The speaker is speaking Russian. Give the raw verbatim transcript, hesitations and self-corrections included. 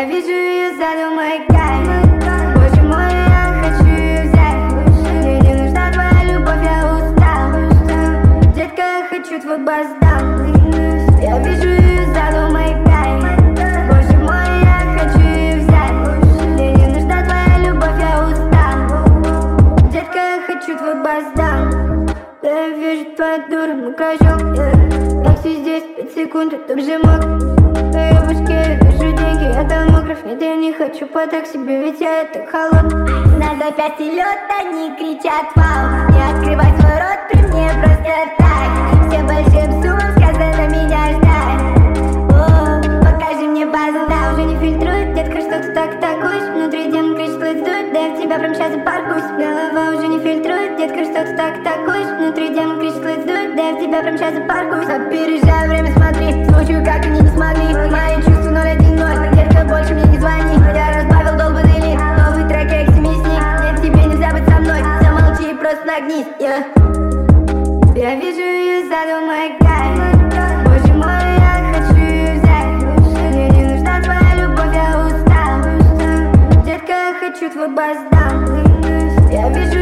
Я вижу ее саду, мой кайф. Боже мой, я хочу ее взять. Мне не нужна твоя любовь, я устал. Детка, я хочу твой баздан. Я вижу ее саду, мой кайф. Боже мой, я хочу ее взять. Мне не нужна твоя любовь, я устал. Детка, я хочу твой баздан. Я вижу твою дуру, мой кружок. Такси здесь, пять секунд, я так же мог. В ее башке я вижу деньги, я домограф. Нет, я не хочу по так себе, ведь я так холод. На запястье лед, они кричат вау. Не открывай свой рот при мне просто так. Все большим суммам сказано меня ждать. О, покажи мне базу, да, уже не фильтрует. Детка, что ты так такуешь? Внутри демон кричит, сдует. Да я в тебя прям сейчас запаркуюсь. Голова уже не фильтрует. Детка, что ты так такуешь? Внутри демон кричит, сдует. Да я в тебя прям сейчас запаркуюсь. Опережай время, смотри. Звучу, как они не смогли. Мои чувства ноль один ноль. Детка, больше мне не звони. Я разбавил долбанный лик. Новый трек, как семисник. Нет, тебе нельзя быть со мной. Замолчи и просто нагнись, yeah. Я вижу ее саду, мой кайф. Боже мой, я хочу ее взять. Мне не нужна твоя любовь, я устал. Детка, я хочу твой баздан. Я вижу